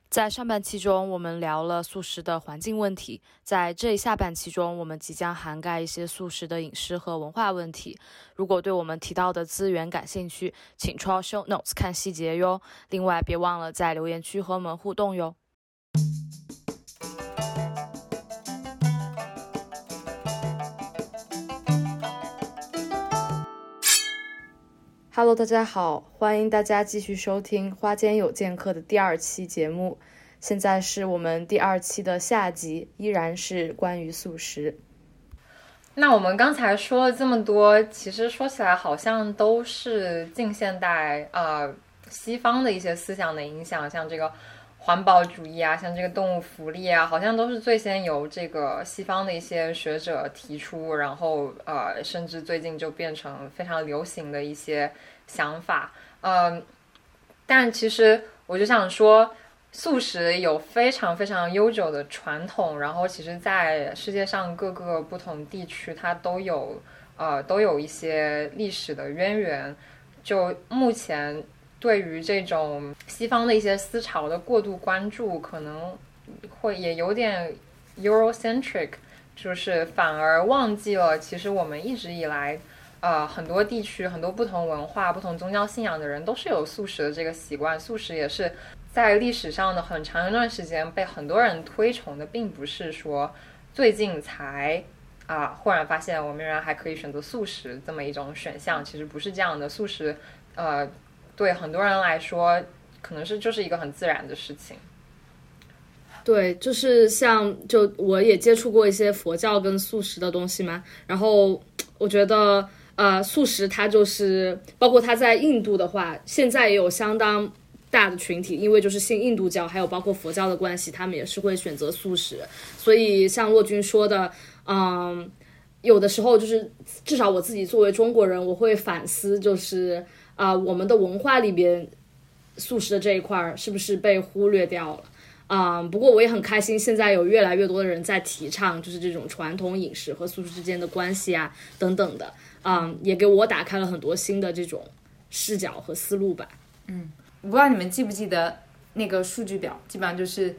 在上半期中，我们聊了素食的环境问题。在这一下半期中，我们即将涵盖一些素食的饮食和文化问题。如果对我们提到的资源感兴趣，请抄 show notes 看细节哟。另外，别忘了在留言区和我们互动哟。Hello， 大家好，欢迎大家继续收听花间有见客的第2期节目。现在是我们第2期的下集，依然是关于素食。 那我们刚才说了这么多，其实说起来好像都是近现代西方的一些思想的影响，像这个环保主义啊，像这个动物福利啊，好像都是最先由这个西方的一些学者提出，然后甚至最近就变成非常流行的一些想法。但其实我就想说，素食有非常非常悠久的传统，然后其实在世界上各个不同地区它都有一些历史的渊源。就目前对于这种西方的一些思潮的过度关注，可能会也有点 Eurocentric， 就是反而忘记了其实我们一直以来很多地区很多不同文化不同宗教信仰的人都是有素食的这个习惯，素食也是在历史上的很长一段时间被很多人推崇的，并不是说最近才忽然发现我们原来还可以选择素食这么一种选项，其实不是这样的。素食对很多人来说可能就是一个很自然的事情。 对，就是就我也接触过一些佛教跟素食的东西嘛，然后我觉得素食它就是包括它在印度的话，现在也有相当大的群体，因为就是信印度教还有包括佛教的关系，他们也是会选择素食。所以像骆军说的有的时候就是至少我自己作为中国人，我会反思，就是我们的文化里边素食的这一块是不是被忽略掉了。不过我也很开心，现在有越来越多的人在提倡就是这种传统饮食和素食之间的关系啊等等的，也给我打开了很多新的这种视角和思路吧。 我不知道你们记不记得那个数据表，基本上就是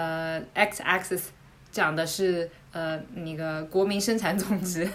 x axis 讲的是那个国民生产总值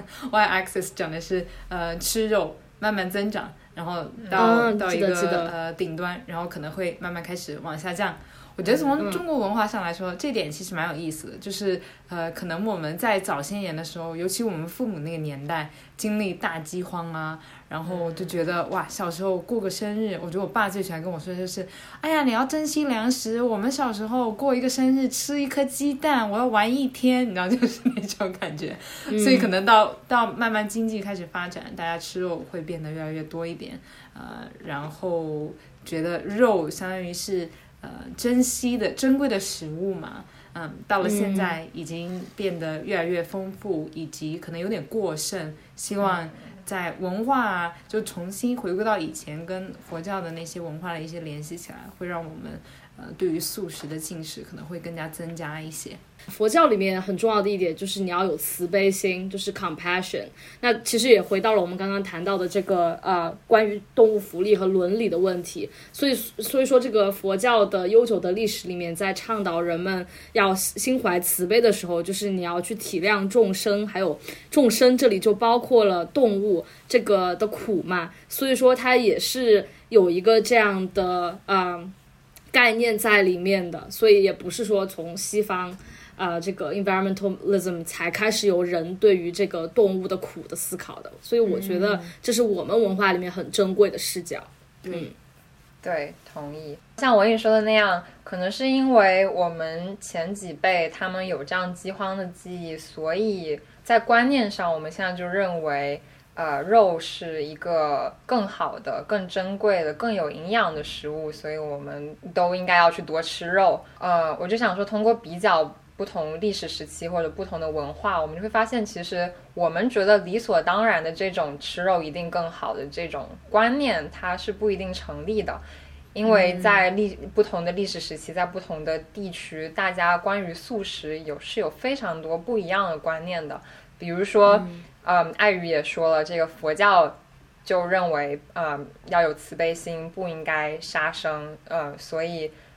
y axis 讲的是吃肉慢慢增长，然后到一个顶端，然后可能会慢慢开始往下降。我觉得从中国文化上来说，这点其实蛮有意思的，就是可能我们在早些年的时候，尤其我们父母那个年代经历大饥荒啊，然后就觉得哇，小时候过个生日，我觉得我爸最喜欢跟我说的就是哎呀，你要珍惜粮食，我们小时候过一个生日吃一颗鸡蛋，我要玩一天，你知道，就是那种感觉。所以可能到慢慢经济开始发展，大家吃肉会变得越来越多一点，然后觉得肉相当于是珍惜的珍贵的食物嘛，到了现在已经变得越来越丰富，以及可能有点过剩，希望在文化就重新回归到以前跟佛教的那些文化的一些联系起来，会让我们对于素食的进食可能会更加增加一些。 佛教里面很重要的一点就是你要有慈悲心，就是 compassion。 那其实也回到了我们刚刚谈到的这个关于动物福利和伦理的问题。所以说这个佛教的悠久的历史里面，在倡导人们要心怀慈悲的时候，就是你要去体谅众生，还有众生这里就包括了动物这个的苦嘛，所以说它也是有一个这样的概念在里面的。所以也不是说从西方这个 environmentalism 才开始有人对于这个动物的苦的思考的。所以我觉得这是我们文化里面很珍贵的视角。 对，同意。像我跟你说的那样，可能是因为我们前几辈他们有这样饥荒的记忆，所以在观念上我们现在就认为肉是一个更好的更珍贵的更有营养的食物，所以我们都应该要去多吃肉。我就想说，通过比较不同历史时期或者不同的文化，我们就会发现其实我们觉得理所当然的这种吃肉一定更好的这种观念，它是不一定成立的。因为在不同的历史时期，在不同的地区，大家关于素食是有非常多不一样的观念的。比如说爱语也说了，这个佛教就认为要有慈悲心，不应该杀生，所以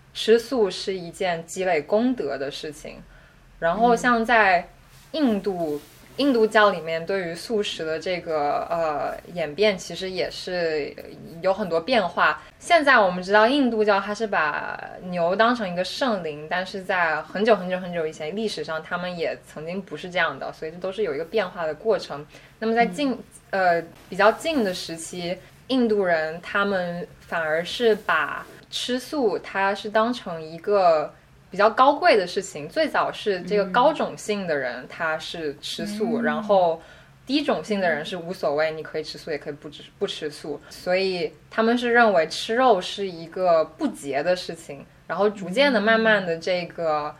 吃素是一件积累功德的事情。然后像在印度教里面，对于素食的这个演变，其实也是有很多变化。现在我们知道，印度教它是把牛当成一个圣灵，但是在很久很久很久以前，历史上他们也曾经不是这样的，所以这都是有一个变化的过程。那么在比较近的时期，印度人他们反而是把吃素它是当成一个比较高贵的事情。最早是这个高种姓的人他是吃素，然后低种姓的人是无所谓，你可以吃素也可以不吃素，所以他们是认为吃肉是一个不洁的事情。然后逐渐的慢慢的这个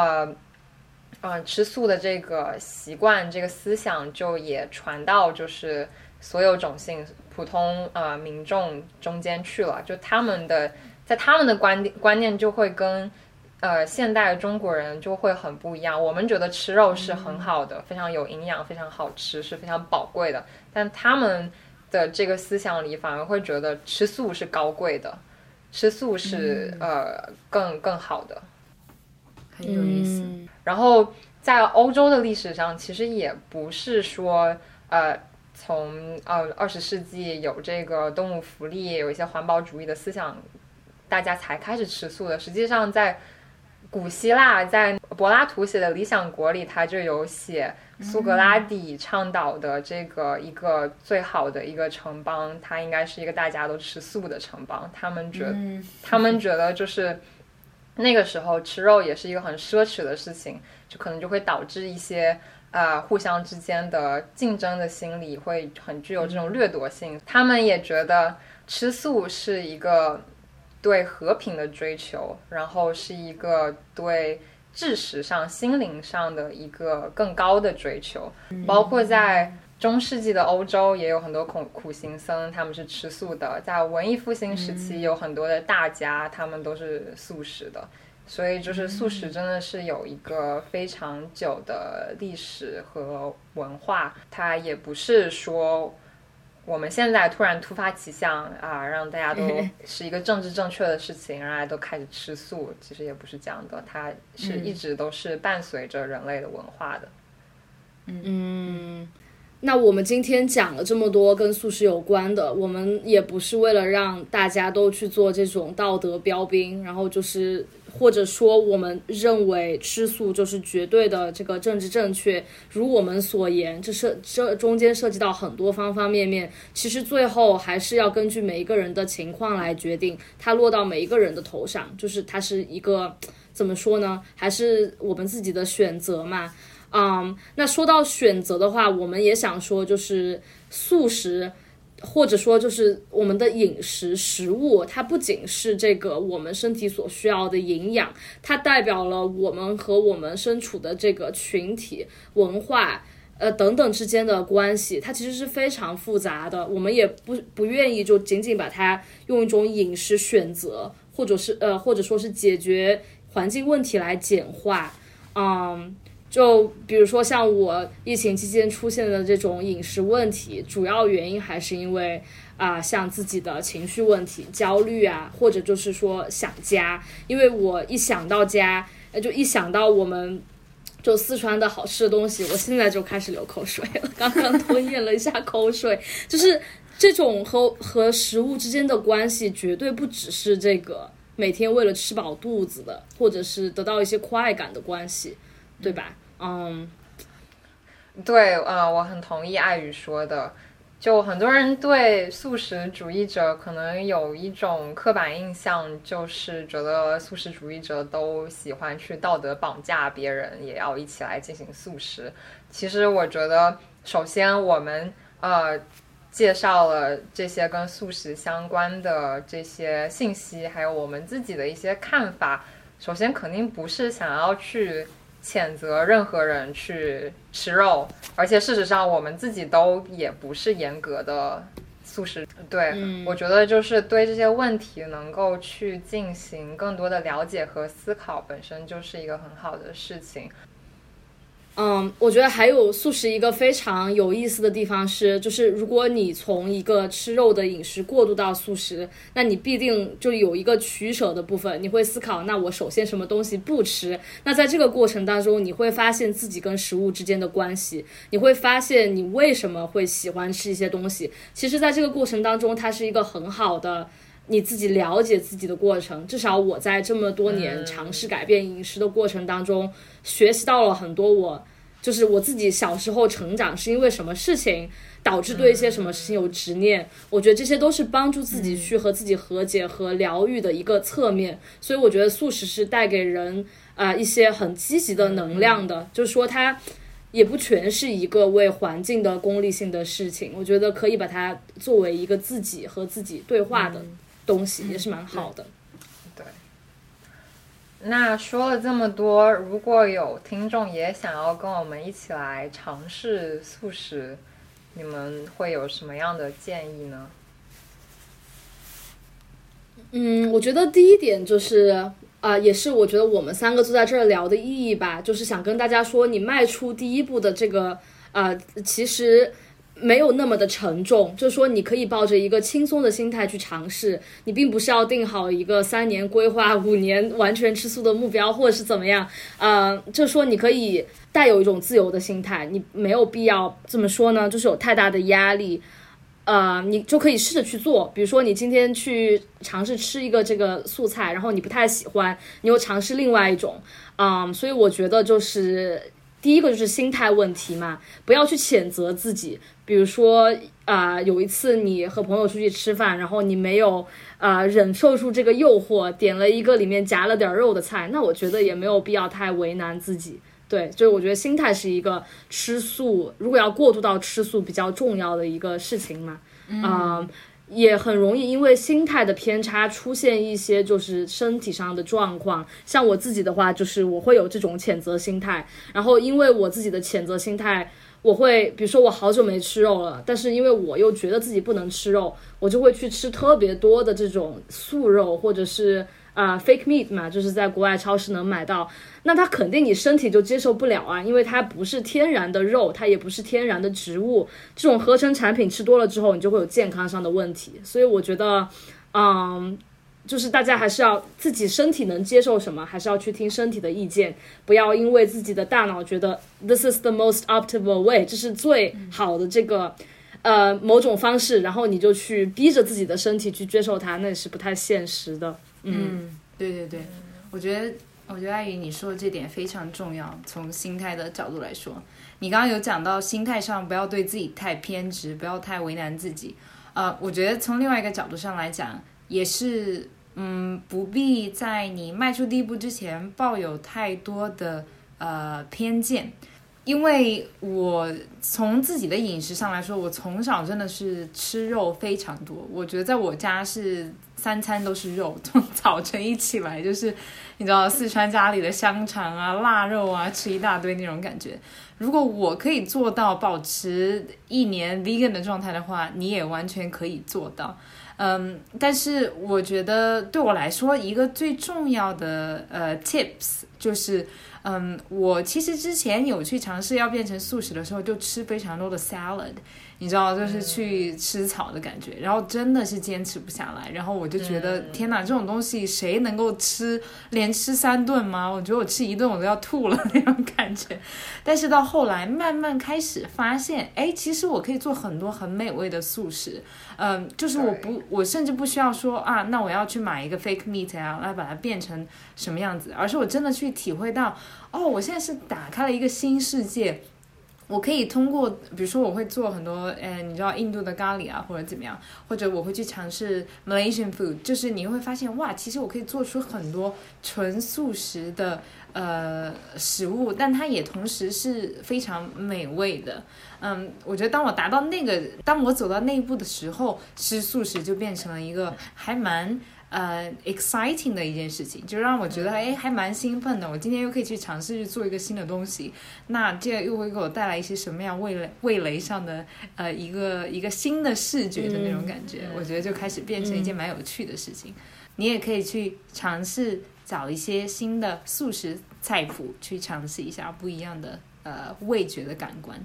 吃素的这个习惯这个思想就也传到就是所有种姓普通民众中间去了，就在他们的观念就会跟现代中国人就会很不一样。我们觉得吃肉是很好的，非常有营养，非常好吃，是非常宝贵的，但他们的这个思想里反而会觉得吃素是高贵的，吃素是更好的， 很有意思。 然后在欧洲的历史上，其实也不是说从20世纪有这个动物福利，有一些环保主义的思想，大家才开始吃素的。实际上在古希腊，在柏拉图写的《理想国》里，他就有写苏格拉底倡导的这个一个最好的一个城邦，它应该是一个大家都吃素的城邦。他们觉得就是那个时候吃肉也是一个很奢侈的事情，就可能就会导致一些互相之间的竞争的心理会很具有这种掠夺性。他们也觉得吃素是一个对和平的追求，然后是一个对知识上心灵上的一个更高的追求。包括在中世纪的欧洲也有很多苦行僧，他们是吃素的。在文艺复兴时期有很多的大家，他们都是素食的。所以就是素食真的是有一个非常久的历史和文化，它也不是说我们现在突然突发奇想让大家都是一个政治正确的事情，让大家都开始吃素，其实也不是这样的，它是一直都是伴随着人类的文化的。 那我们今天讲了这么多跟素食有关的，我们也不是为了让大家都去做这种道德标兵，然后就是或者说我们认为吃素就是绝对的这个政治正确。如我们所言，这中间涉及到很多方方面面，其实最后还是要根据每一个人的情况来决定，它落到每一个人的头上，就是它是一个怎么说呢，还是我们自己的选择嘛。那说到选择的话，我们也想说，就是素食，或者说就是我们的饮食食物，它不仅是这个我们身体所需要的营养，它代表了我们和我们身处的这个群体文化等等之间的关系，它其实是非常复杂的。我们也不愿意就仅仅把它用一种饮食选择，或者说是解决环境问题来简化。就比如说像我疫情期间出现的这种饮食问题，主要原因还是因为像自己的情绪问题、焦虑或者就是说想家。因为我一想到家，就一想到我们就四川的好吃的东西，我现在就开始流口水了，刚刚吞咽了一下口水。就是这种和食物之间的关系，绝对不只是这个每天为了吃饱肚子的，或者是得到一些快感的关系，对吧？ 对，我很同意爱宇说的。就很多人对素食主义者可能有一种刻板印象，就是觉得素食主义者都喜欢去道德绑架别人，也要一起来进行素食。其实我觉得，首先我们介绍了这些跟素食相关的这些信息，还有我们自己的一些看法。首先肯定不是想要去谴责任何人去吃肉，而且事实上我们自己都也不是严格的素食。对，我觉得就是对这些问题能够去进行更多的了解和思考，本身就是一个很好的事情。 我觉得还有素食一个非常有意思的地方是，就是如果你从一个吃肉的饮食过渡到素食，那你必定就有一个取舍的部分，你会思考，那我首先什么东西不吃？那在这个过程当中，你会发现自己跟食物之间的关系，你会发现你为什么会喜欢吃一些东西。其实在这个过程当中，它是一个很好的你自己了解自己的过程。至少我在这么多年尝试改变饮食的过程当中，学习到了很多就是我自己小时候成长是因为什么事情导致对一些什么事情有执念，我觉得这些都是帮助自己去和自己和解和疗愈的一个侧面。所以我觉得素食是带给人一些很积极的能量的，就是说它也不全是一个为环境的功利性的事情，我觉得可以把它作为一个自己和自己对话的东西，也是蛮好的。 对。那说了这么多，如果有听众也想要跟我们一起来尝试素食，你们会有什么样的建议呢？ 我觉得第一点就是也是我觉得我们三个坐在这儿聊的意义吧，就是想跟大家说，你迈出第一步的这个其实没有那么的沉重，就是说你可以抱着一个轻松的心态去尝试，你并不是要定好一个3年规划、5年完全吃素的目标，或者是怎么样，就是说你可以带有一种自由的心态，你没有必要这么说呢，就是有太大的压力。你就可以试着去做，比如说你今天去尝试吃一个这个素菜，然后你不太喜欢，你又尝试另外一种，所以我觉得就是第一个就是心态问题嘛，不要去谴责自己。比如说有一次你和朋友出去吃饭，然后你没有忍受住这个诱惑，点了一个里面夹了点肉的菜，那我觉得也没有必要太为难自己。对，就是我觉得心态是一个吃素，如果要过渡到吃素比较重要的一个事情嘛。也很容易因为心态的偏差出现一些就是身体上的状况。像我自己的话，就是我会有这种谴责心态，然后因为我自己的谴责心态，我会比如说我好久没吃肉了，但是因为我又觉得自己不能吃肉，我就会去吃特别多的这种素肉，或者是fake meat 嘛，就是在国外超市能买到，那它肯定你身体就接受不了啊，因为它不是天然的肉，它也不是天然的植物，这种合成产品吃多了之后，你就会有健康上的问题。所以我觉得就是大家还是要自己身体能接受什么，还是要去听身体的意见，不要因为自己的大脑觉得 this is the most optimal way， 这是最好的这个某种方式，然后你就去逼着自己的身体去接受它，那也是不太现实的。 对对对，我觉得艾宇你说的这点非常重要。从心态的角度来说，你刚刚有讲到心态上不要对自己太偏执，不要太为难自己。我觉得从另外一个角度上来讲，也是不必在你迈出第一步之前抱有太多的偏见。因为我从自己的饮食上来说，我从小真的是吃肉非常多。我觉得在我家是3餐都是肉，从早晨一起来就是你知道四川家里的香肠啊、腊肉啊，吃一大堆那种感觉。如果我可以做到保持1年 vegan 的状态的话，你也完全可以做到。但是我觉得对我来说一个最重要的tips 就是我其实之前有去尝试要变成素食的时候，就吃非常多的 salad， 你知道，就是去吃草的感觉，然后真的是坚持不下来，然后我就觉得天哪，这种东西谁能够吃，连吃3顿吗？我觉得我吃1顿我都要吐了那种感觉。但是到后来慢慢开始发现，其实我可以做很多很美味的素食。就是我甚至不需要说那我要去买一个 fake meat 来把它变成什么样子，而是我真的去体会到，我现在是打开了一个新世界。我可以通过，比如说我会做很多，你知道印度的咖喱或者怎么样，或者我会去尝试 Malaysian food， 就是你会发现哇，其实我可以做出很多纯素食的食物，但它也同时是非常美味的。我觉得当我走到那一步的时候，吃素食就变成了一个还蛮exciting 的一件事情，就让我觉得还蛮兴奋的。我今天又可以去尝试去做一个新的东西，那这个又会给我带来一些什么样味蕾上的一个新的视觉的那种感觉。我觉得就开始变成一件蛮有趣的事情。你也可以去尝试找一些新的素食菜谱，去尝试一下不一样的味觉的感官。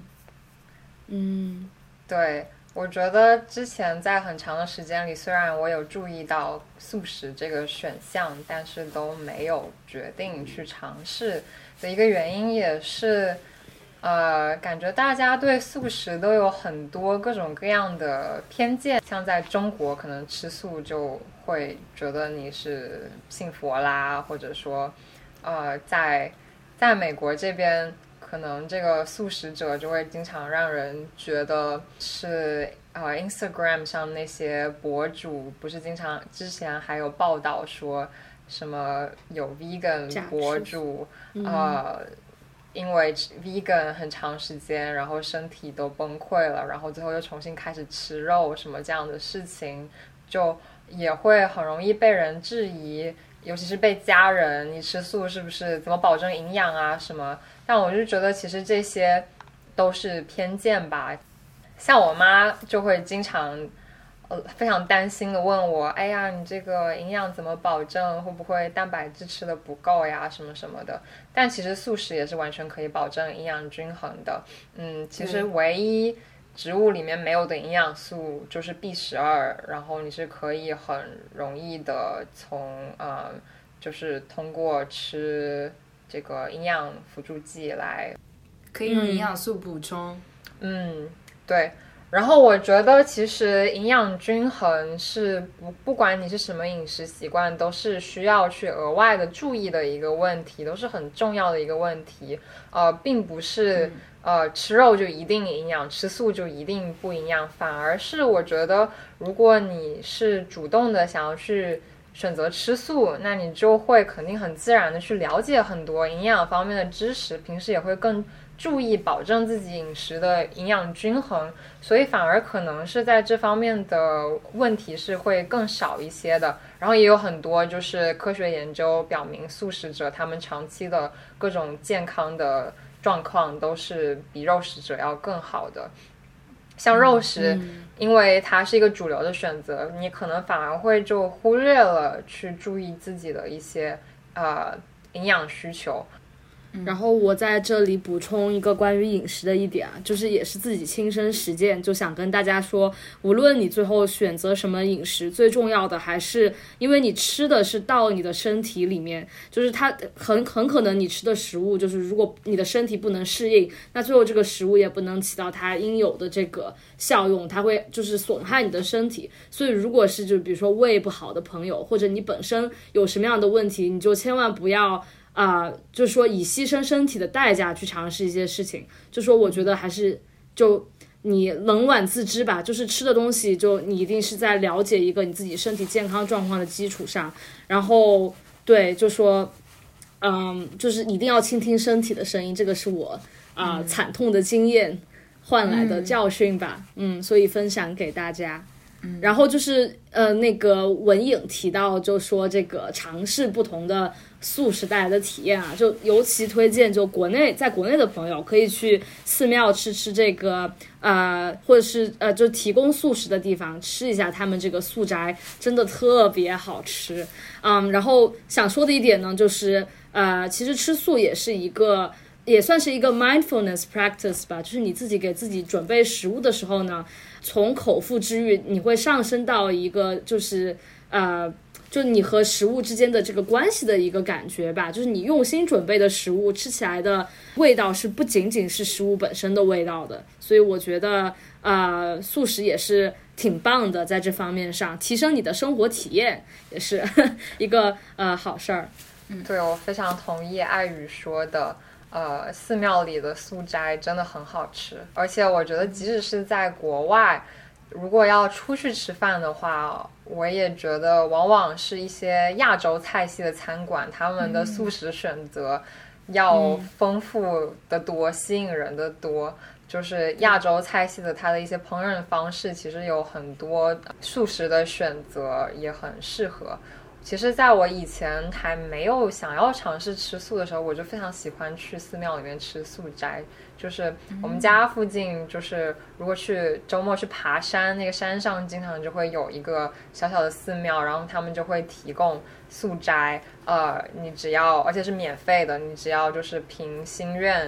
对，我觉得之前在很长的时间里，虽然我有注意到素食这个选项，但是都没有决定去尝试的一个原因也是感觉大家对素食都有很多各种各样的偏见，像在中国可能吃素就会觉得你是信佛啦，或者说在美国这边可能这个素食者就会经常让人觉得是Instagram 上那些博主不是经常之前还有报道说什么有 vegan 博主因为 vegan 很长时间然后身体都崩溃了，然后最后又重新开始吃肉什么这样的事情，就也会很容易被人质疑，尤其是被家人，你吃素是不是怎么保证营养啊什么，但我就觉得其实这些都是偏见吧。像我妈就会经常非常担心的问我，哎呀你这个营养怎么保证，会不会蛋白质吃的不够呀什么什么的，但其实素食也是完全可以保证营养均衡的。其实唯一植物里面没有的营养素就是 B12， 然后你是可以很容易的从就是通过吃这个营养辅助剂来可以用营养素补充。 对。然后我觉得其实营养均衡是不管你是什么饮食习惯都是需要去额外的注意的一个问题，都是很重要的一个问题。并不是吃肉就一定营养，吃素就一定不营养，反而是我觉得如果你是主动的想要去选择吃素，那你就会肯定很自然的去了解很多营养方面的知识，平时也会更注意保证自己饮食的营养均衡，所以反而可能是在这方面的问题是会更少一些的。然后也有很多就是科学研究表明素食者他们长期的各种健康的状况都是比肉食者要更好的。像肉食因为它是一个主流的选择，你可能反而会就忽略了去注意自己的一些营养需求。 然后我在这里补充一个关于饮食的一点就是也是自己亲身实践，就想跟大家说，无论你最后选择什么饮食，最重要的还是因为你吃的是到你的身体里面，就是它很可能你吃的食物，就是如果你的身体不能适应，那最后这个食物也不能起到它应有的这个效用，它会就是损害你的身体。所以如果是就比如说胃不好的朋友，或者你本身有什么样的问题，你就千万不要就是说以牺牲身体的代价去尝试一些事情，就说我觉得还是就你冷暖自知吧，就是吃的东西就你一定是在了解一个你自己身体健康状况的基础上，然后对就说就是一定要倾听身体的声音，这个是我惨痛的经验换来的教训吧。所以分享给大家。然后就是那个文颖提到就说这个尝试不同的素食带来的体验就尤其推荐就在国内的朋友可以去寺庙吃这个或者是就提供素食的地方吃一下他们这个素斋，真的特别好吃。然后想说的一点呢就是其实吃素也算是一个 mindfulness practice 吧，就是你自己给自己准备食物的时候呢，从口腹之欲你会上升到一个就是就你和食物之间的这个关系的一个感觉吧，就是你用心准备的食物吃起来的味道是不仅仅是食物本身的味道的。所以我觉得素食也是挺棒的，在这方面上提升你的生活体验也是一个好事儿。 对，我非常同意爱宇说的。寺庙里的素斋真的很好吃，而且我觉得即使是在国外，如果要出去吃饭的话，我也觉得往往是一些亚洲菜系的餐馆，他们的素食选择要丰富的多，吸引人的多。就是亚洲菜系的它的一些烹饪方式其实有很多素食的选择，也很适合。其实在我以前还没有想要尝试吃素的时候，我就非常喜欢去寺庙里面吃素斋。就是我们家附近，就是如果去周末去爬山，那个山上经常就会有一个小小的寺庙，然后他们就会提供素斋，你只要而且是免费的，你只要就是凭心愿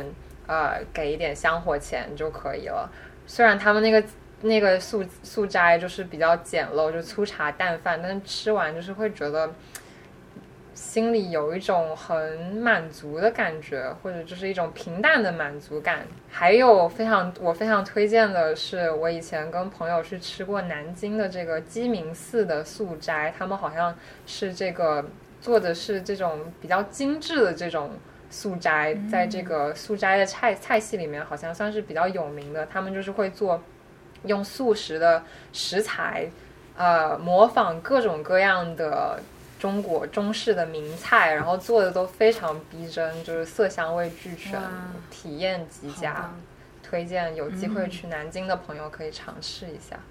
给一点香火钱就可以了。虽然他们那个素斋就是比较简陋，就粗茶淡饭，但是吃完就是会觉得心里有一种很满足的感觉，或者就是一种平淡的满足感。还有我非常推荐的是，我以前跟朋友去吃过南京的这个鸡鸣寺的素斋，他们好像是这个做的是这种比较精致的这种素斋，在这个素斋的菜系里面好像算是比较有名的。他们就是会用素食的食材，模仿各种各样的中式的名菜，然后做的都非常逼真，就是色香味俱全，体验极佳。推荐有机会去南京的朋友可以尝试一下。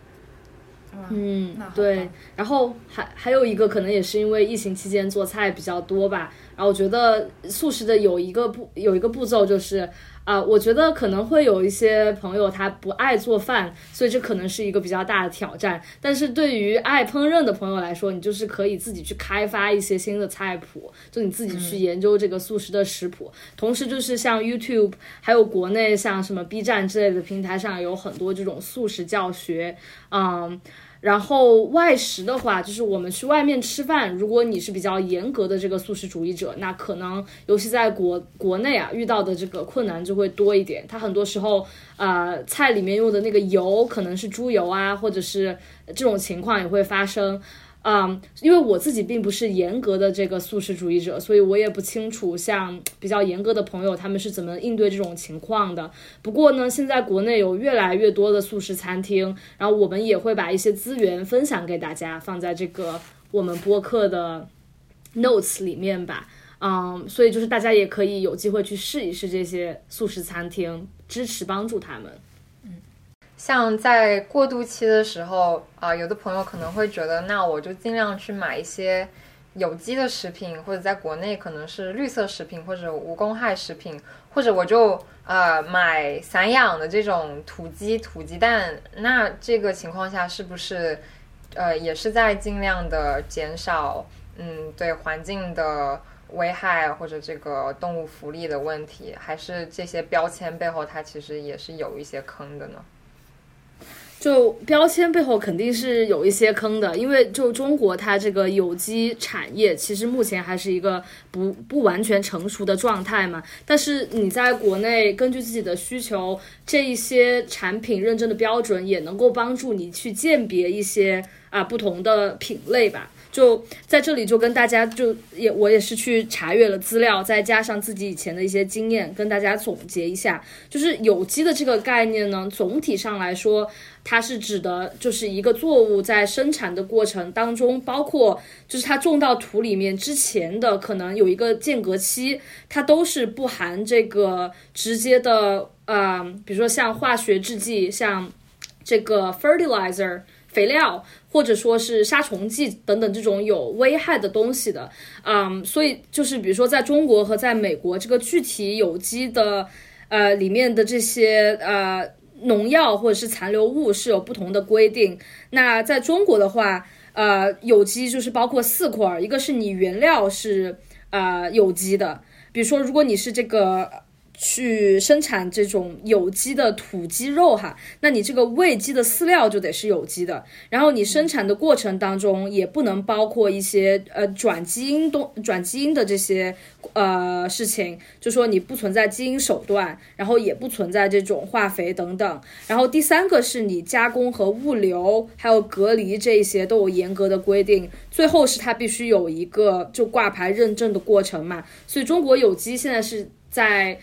对，然后还有一个可能也是因为疫情期间做菜比较多吧，然后我觉得素食的有一个步骤就是我觉得可能会有一些朋友他不爱做饭，所以这可能是一个比较大的挑战。但是对于爱烹饪的朋友来说，你就是可以自己去开发一些新的菜谱，就你自己去研究这个素食的食谱。同时就是像 YouTube 还有国内像什么 B 站之类的平台上有很多这种素食教学。然后外食的话，就是我们去外面吃饭，如果你是比较严格的这个素食主义者，那可能尤其在国内遇到的这个困难就会多一点。它很多时候菜里面用的那个油可能是猪油或者是这种情况也会发生。因为我自己并不是严格的这个素食主义者，所以我也不清楚像比较严格的朋友他们是怎么应对这种情况的。不过呢，现在国内有越来越多的素食餐厅，然后我们也会把一些资源分享给大家，放在这个我们播客的 notes 里面吧。所以就是大家也可以有机会去试一试这些素食餐厅，支持帮助他们。 像在过渡期的时候有的朋友可能会觉得，那我就尽量去买一些有机的食品，或者在国内可能是绿色食品或者无公害食品，或者我就买散养的这种土鸡蛋。那这个情况下是不是也是在尽量的减少对环境的危害或者这个动物福利的问题？还是这些标签背后它其实也是有一些坑的呢？ 就标签背后肯定是有一些坑的，因为就中国它这个有机产业其实目前还是一个不完全成熟的状态嘛。但是你在国内根据自己的需求，这一些产品认证的标准也能够帮助你去鉴别一些不同的品类吧。就在这里就跟大家我也是去查阅了资料，再加上自己以前的一些经验跟大家总结一下。就是有机的这个概念呢，总体上来说它是指的就是一个作物在生产的过程当中，包括就是它种到土里面之前的可能有一个间隔期，它都是不含这个直接的比如说像化学制剂，像这个 fertilizer 肥料，或者说是杀虫剂等等这种有危害的东西的。所以就是比如说在中国和在美国，这个具体有机的里面的这些农药或者是残留物是有不同的规定。那在中国的话有机就是包括4块，一个是你原料是有机的，比如说如果你是这个去生产这种有机的土鸡肉那你这个喂鸡的饲料就得是有机的。然后你生产的过程当中也不能包括一些转基因的这些事情，就说你不存在基因手段，然后也不存在这种化肥等等。然后第3个是你加工和物流还有隔离这一些都有严格的规定。最后是它必须有一个就挂牌认证的过程嘛。所以中国有机现在是在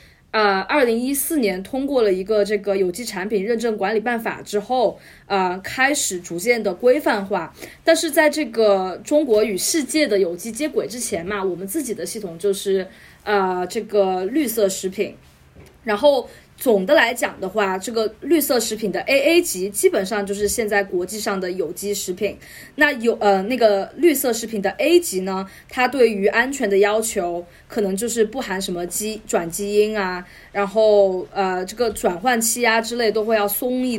2014年通过了一个这个有机产品认证管理办法之后开始逐渐的规范化。但是在这个中国与世界的有机接轨之前嘛，我们自己的系统就是这个绿色食品。然后总的来讲的话，这个绿色食品的 AA 级基本上就是现在国际上的有机食品。那那个绿色食品的 A 级呢，它对于安全的要求可能就是不含什么转基因然后这个转换期之类都会要松一点。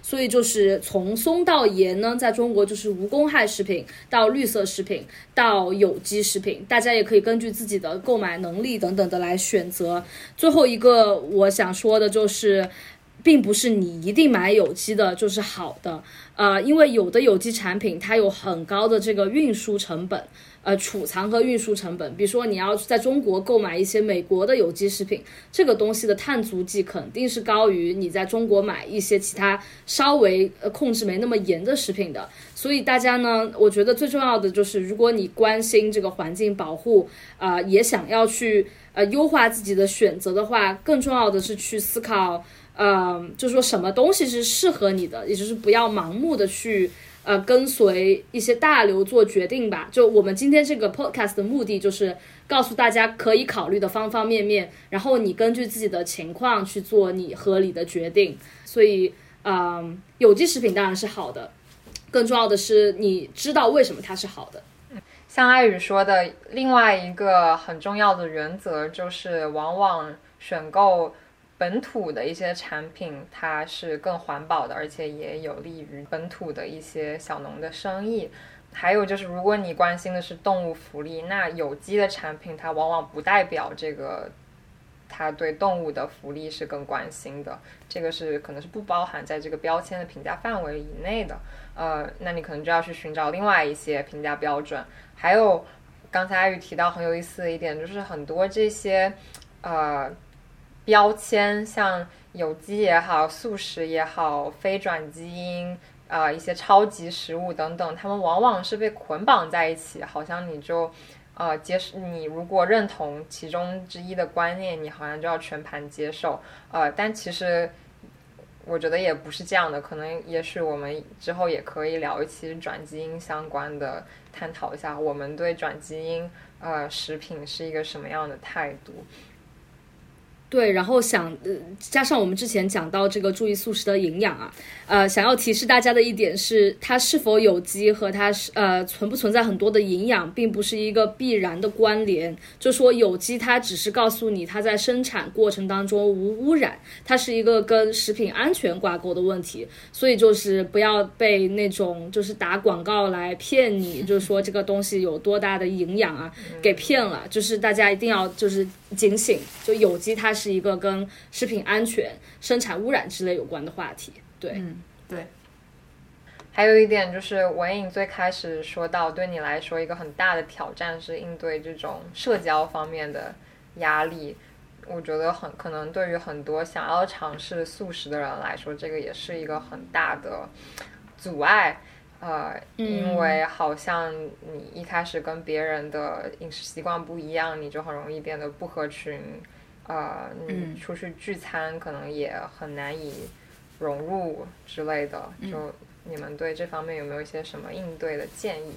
所以就是从松到盐呢，在中国就是无公害食品到绿色食品到有机食品，大家也可以根据自己的购买能力等等的来选择。最后一个我想说的就是并不是你一定买有机的就是好的，因为有的有机产品它有很高的这个运输成本，储藏和运输成本。比如说你要在中国购买一些美国的有机食品，这个东西的碳足迹肯定是高于你在中国买一些其他稍微控制没那么严的食品的。所以大家呢，我觉得最重要的就是，如果你关心这个环境保护，也想要去优化自己的选择的话，更重要的是去思考。就是说什么东西是适合你的，也就是不要盲目的去跟随一些大流做决定吧。就我们今天这个 podcast 的目的就是告诉大家可以考虑的方方面面，然后你根据自己的情况去做你合理的决定。所以有机食品当然是好的，更重要的是你知道为什么它是好的。 像艾宇说的，另外一个很重要的原则就是往往选购本土的一些产品，它是更环保的，而且也有利于本土的一些小农的生意。还有就是，如果你关心的是动物福利，那有机的产品它往往不代表这个它对动物的福利是更关心的，这个是可能是不包含在这个标签的评价范围以内的。那你可能就要去寻找另外一些评价标准。还有刚才艾宇提到很有意思的一点，就是很多这些标签，像有机也好，素食也好，非转基因一些超级食物等等，它们往往是被捆绑在一起，好像你就你如果认同其中之一的观念，你好像就要全盘接受。但其实我觉得也不是这样的，可能也许我们之后也可以聊一期转基因相关的，探讨一下我们对转基因食品是一个什么样的态度。 对，然后加上我们之前讲到这个注意素食的营养想要提示大家的一点是，它是否有机和它存不存在很多的营养，并不是一个必然的关联。就说有机，它只是告诉你它在生产过程当中无污染，它是一个跟食品安全挂钩的问题。所以就是不要被那种就是打广告来骗你，就是说这个东西有多大的营养给骗了。就是大家一定要就是警醒，就有机它是一个跟食品安全、生产污染之类有关的话题。对， 对。 还有一点就是文颖最开始说到，对你来说一个很大的挑战是应对这种社交方面的压力。我觉得可能对于很多想要尝试素食的人来说，这个也是一个很大的阻碍。因为好像你一开始跟别人的饮食习惯不一样，你就很容易变得不合群。你出去聚餐可能也很难以融入之类的。就你们对这方面有没有一些什么应对的建议？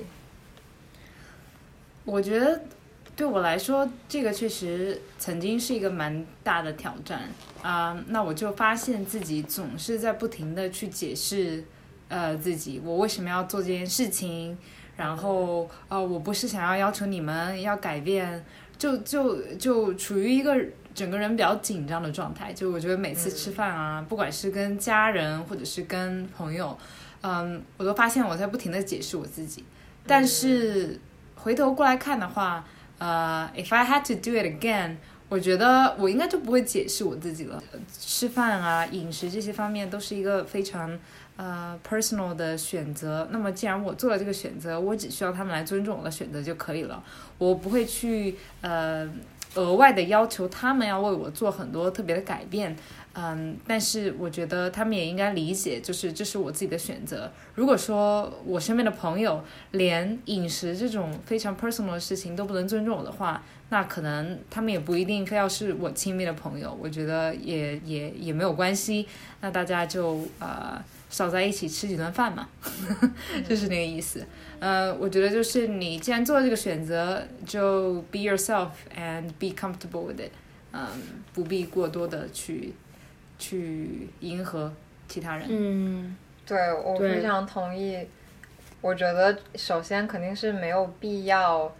我觉得对我来说，这个确实曾经是一个蛮大的挑战那我就发现自己总是在不停的去解释自己我为什么要做这件事情，然后我不是想要求你们要改变，就处于一个整个人比较紧张的状态。就我觉得每次吃饭不管是跟家人或者是跟朋友我都发现我在不停的解释我自己。但是回头过来看的话if I had to do it again， 我觉得我应该就不会解释我自己了。吃饭饮食这些方面都是一个非常personal 的选择。那么既然我做了这个选择，我只需要他们来尊重我的选择就可以了。我不会去额外的要求他们要为我做很多特别的改变。但是我觉得他们也应该理解，就是这是我自己的选择。如果说我身边的朋友连饮食这种非常 personal 的事情都不能尊重我的话，那可能他们也不一定非要是我亲密的朋友。我觉得也没有关系，那大家就少在一起吃几顿饭嘛就是那个意思。我觉得就是你既然做了这个选择，就 be yourself and be comfortable with it。不必过多的去迎合其他人。 对，我非常同意。我觉得首先肯定是没有必要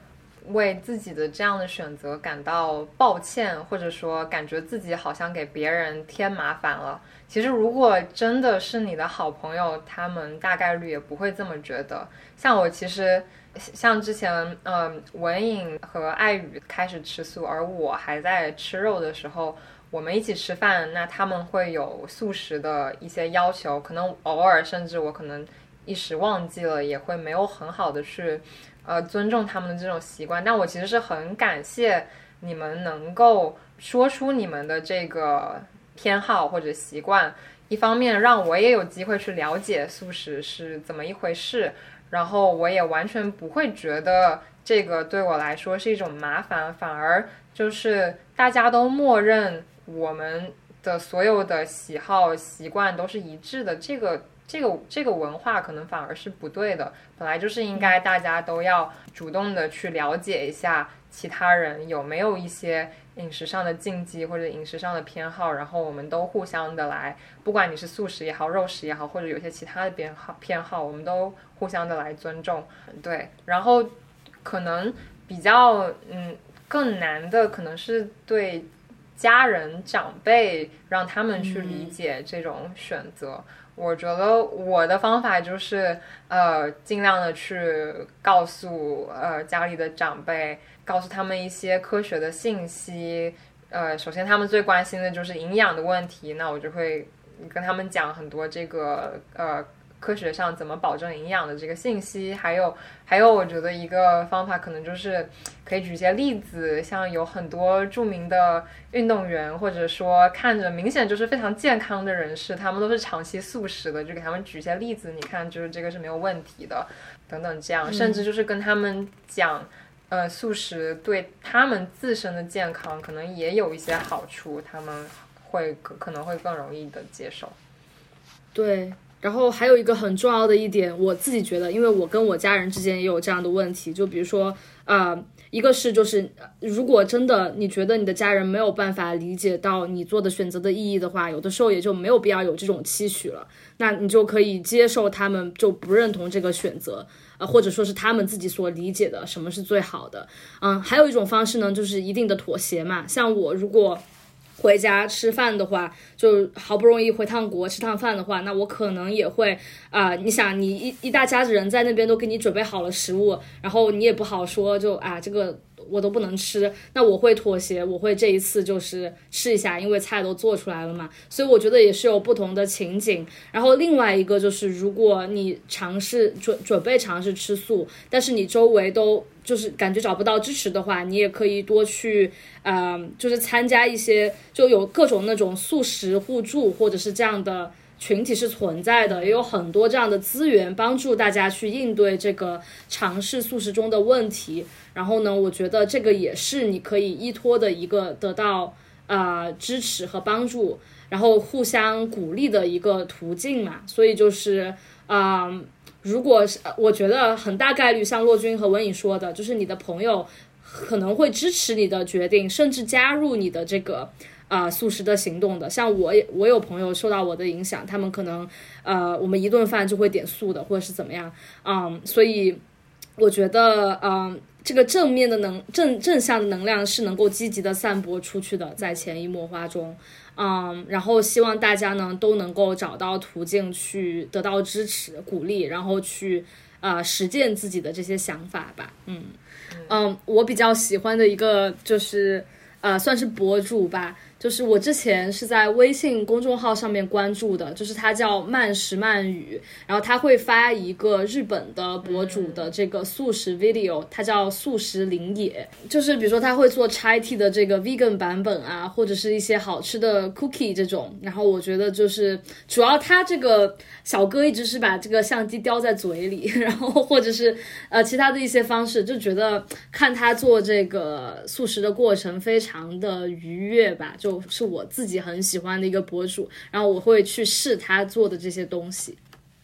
为自己的这样的选择感到抱歉，或者说感觉自己好像给别人添麻烦了。其实如果真的是你的好朋友，他们大概率也不会这么觉得。像我其实像之前文颖和爱宇开始吃素，而我还在吃肉的时候，我们一起吃饭，那他们会有素食的一些要求，可能偶尔甚至我可能一时忘记了，也会没有很好的去尊重他们的这种习惯。但我其实是很感谢你们能够说出你们的这个偏好或者习惯，一方面让我也有机会去了解素食是怎么一回事，然后我也完全不会觉得这个对我来说是一种麻烦，反而就是大家都默认我们的所有的喜好习惯都是一致的，这个文化可能反而是不对的。本来就是应该大家都要主动的去了解一下其他人有没有一些饮食上的禁忌或者饮食上的偏好，然后我们都互相的来，不管你是素食也好肉食也好，或者有些其他的偏好我们都互相的来尊重。对，然后可能比较更难的可能是对家人长辈让他们去理解这种选择。我觉得我的方法就是尽量的去告诉家里的长辈，告诉他们一些科学的信息。首先他们最关心的就是营养的问题，那我就会跟他们讲很多这个科学上怎么保证营养的这个信息。还有我觉得一个方法可能就是可以举一些例子，像有很多著名的运动员或者说看着明显就是非常健康的人士，他们都是长期素食的，就给他们举一些例子，你看就是这个是没有问题的等等这样。甚至就是跟他们讲素食对他们自身的健康可能也有一些好处，他们可能会更容易的接受。 对，然后还有一个很重要的一点，我自己觉得，因为我跟我家人之间也有这样的问题，就比如说一个是就是如果真的你觉得你的家人没有办法理解到你做的选择的意义的话，有的时候也就没有必要有这种期许了，那你就可以接受他们就不认同这个选择，或者说是他们自己所理解的什么是最好的。还有一种方式呢，就是一定的妥协嘛。像我如果回家吃饭的话，就好不容易回趟国吃趟饭的话，那我可能也会你想你一大家子人在那边都给你准备好了食物，然后你也不好说就这个我都不能吃，那我会妥协，我会这一次就是吃一下，因为菜都做出来了嘛。所以我觉得也是有不同的情景。然后另外一个就是如果你准备尝试吃素，但是你周围都就是感觉找不到支持的话，你也可以多去就是参加一些就有各种那种素食互助或者是这样的群体是存在的，也有很多这样的资源帮助大家去应对这个尝试素食中的问题。然后呢，我觉得这个也是你可以依托的一个得到支持和帮助，然后互相鼓励的一个途径嘛。所以就是如果我觉得很大概率像骆君和文颖说的，就是你的朋友可能会支持你的决定，甚至加入你的这个素食的行动的。像我有朋友受到我的影响，他们可能我们一顿饭就会点素的，或者是怎么样。所以我觉得这个正面的正向的能量是能够积极的散播出去的，在潜移默化中。然后希望大家呢都能够找到途径去得到支持鼓励，然后去实践自己的这些想法吧。我比较喜欢的一个就是算是博主吧，就是我之前是在微信公众号上面关注的，就是他叫慢食慢语，然后他会发一个日本的博主的这个素食 video， 他叫素食林野，就是比如说他会做 chai tea 的这个 vegan 版本或者是一些好吃的 cookie 这种。然后我觉得就是主要他这个小哥一直是把这个相机叼在嘴里，然后或者是其他的一些方式，就觉得看他做这个素食的过程非常的愉悦吧，就是我自己很喜欢的一个博主，然后我会去试他做的这些东西。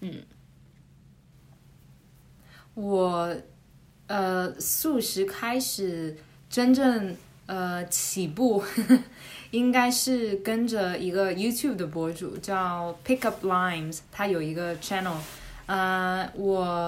我素食开始真正起步应该是跟着一个 YouTube 的博主叫 Pick Up Limes， 他有一个 channel。我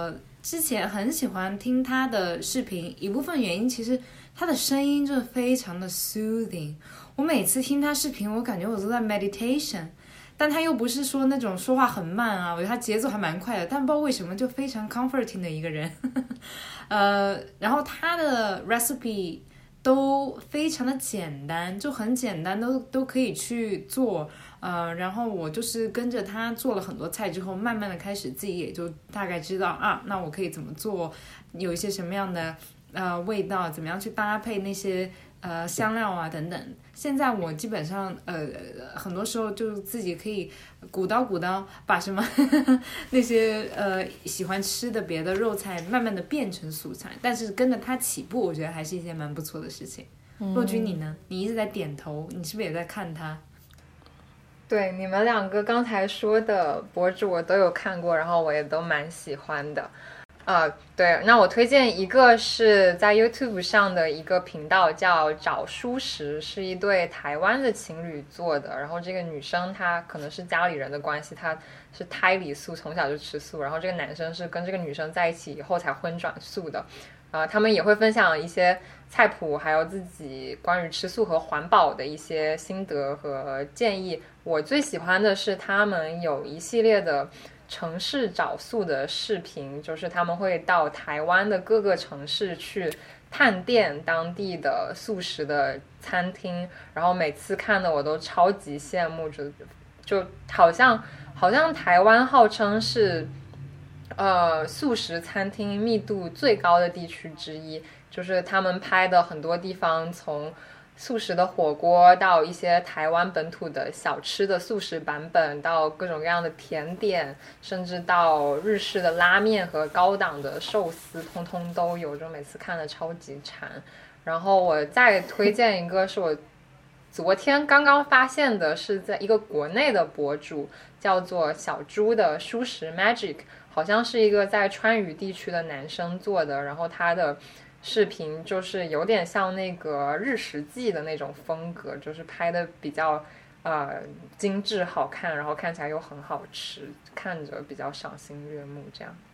之前很喜欢听他的视频，一部分原因其实他的声音就非常的 soothing。我每次听他视频，我感觉我都在 meditation， 但他又不是说那种说话很慢啊，我觉得他节奏还蛮快的，但不知道为什么就非常 comforting 的一个人。然后他的 recipe 都非常的简单，就很简单，都可以去做。然后我就是跟着他做了很多菜之后，慢慢的开始自己也就大概知道啊，那我可以怎么做，有一些什么样的味道，怎么样去搭配那些香料啊等等。现在我基本上很多时候就自己可以鼓捣，把什么那些喜欢吃的别的肉菜慢慢的变成素菜，但是跟着他起步，我觉得还是一件蛮不错的事情。若君你呢？你一直在点头，你是不是也在看他？ 对，你们两个刚才说的博主我都有看过，然后我也都蛮喜欢的。对，那我推荐一个是在 YouTube 上的一个频道叫找蔬食，是一对台湾的情侣做的。然后这个女生她可能是家里人的关系，她是胎里素，从小就吃素。然后这个男生是跟这个女生在一起以后才荤转素的。他们也会分享一些菜谱，还有自己关于吃素和环保的一些心得和建议。我最喜欢的是他们有一系列的城市找素的视频，就是他们会到台湾的各个城市去探店当地的素食的餐厅，然后每次看的我都超级羡慕，就好像台湾号称是素食餐厅密度最高的地区之一，就是他们拍的很多地方，从素食的火锅到一些台湾本土的小吃的素食版本，到各种各样的甜点，甚至到日式的拉面和高档的寿司，通通都有，就每次看的超级馋。然后我再推荐一个是我昨天刚刚发现的，是在一个国内的博主叫做小猪的蔬食 Magic， 好像是一个在川渝地区的男生做的，然后他的视频就是有点像那个日食记的那种风格，就是拍的比较精致好看，然后看起来又很好吃，看着比较赏心悦目这样。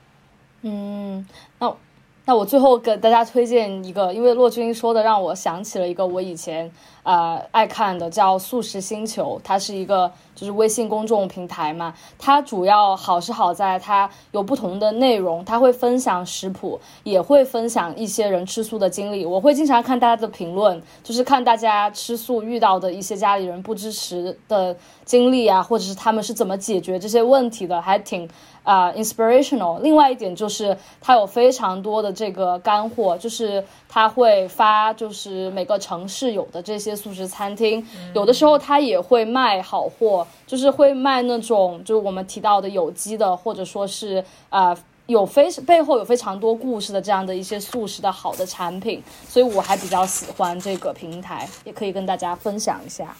那我最后给大家推荐一个，因为骆君说的让我想起了一个我以前爱看的，叫素食星球，它是一个就是微信公众平台嘛，它主要好是好在它有不同的内容，它会分享食谱，也会分享一些人吃素的经历。我会经常看大家的评论，就是看大家吃素遇到的一些家里人不支持的经历啊，或者是他们是怎么解决这些问题的，还挺inspirational。 另外一点就是它有非常多的这个干货，就是它会发就是每个城市有的这些素食餐厅，有的时候它也会卖好货，就是会卖那种就是我们提到的有机的，或者说是背后有非常多故事的这样的一些素食的好的产品，所以我还比较喜欢这个平台，也可以跟大家分享一下。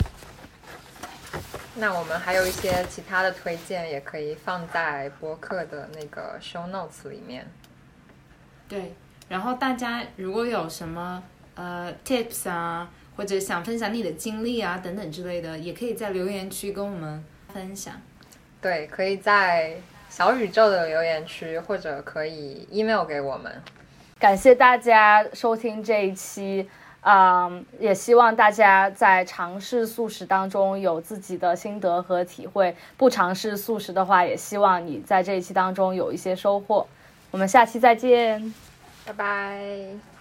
那我们还有一些其他的推荐，也可以放在播客的那个 show notes 里面。 对，然后大家如果有什么tips 啊，或者想分享你的经历啊等等之类的，也可以在留言区跟我们分享。 对，可以在小宇宙的留言区，或者可以 email 给我们。 感谢大家收听这一期。也希望大家在尝试素食当中有自己的心得和体会，不尝试素食的话，也希望你在这一期当中有一些收获。我们下期再见， 拜拜。